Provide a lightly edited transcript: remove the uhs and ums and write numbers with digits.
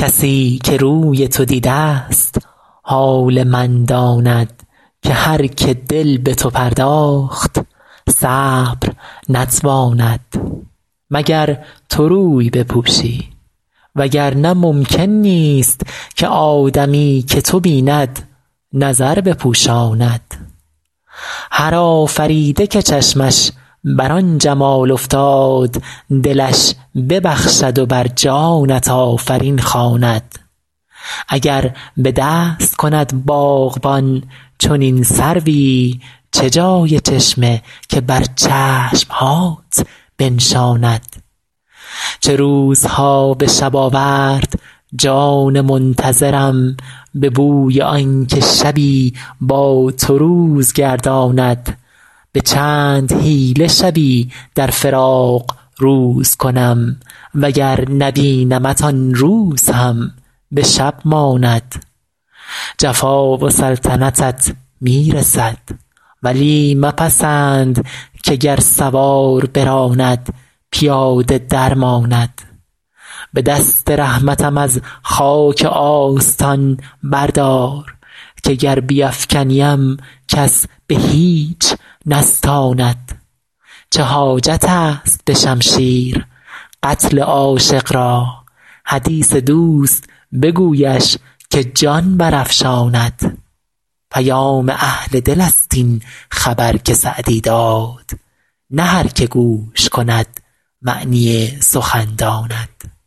کسی که روی تو دیده است حال من داند که هر که دل به تو پرداخت صبر نتواند مگر تو روی بپوشی، وگرنه ممکن نیست که آدمی که تو بیند نظر بپوشاند. هر آفریده که چشمش بر آن جمال افتاد دلش ببخشد و بر جانت آفرین خواند. اگر به دست کند باغبان چنین سروی چه جای چشمه که بر چشمهات بنشاند. چه روزها به شب آورد جان منتظرم به بوی آن که شبی با تو روز گرداند. به چند حیله شبی در فراق روز کنم وگر نبینمت آن روز هم به شب ماند. جفا و سلطنتت می رسد ولی مپسند که گر سوار براند پیاده درماند. به دست رحمتم از خاک آستان بردار که گر بیفکنیم کس به هیچ نستاند. چه حاجت است به شمشیر قتل عاشق را، حدیث دوست بگویش که جان برافشاند. پیام اهل دل است این خبر که سعدی داد، نه هر که گوش کند معنی سخن داند.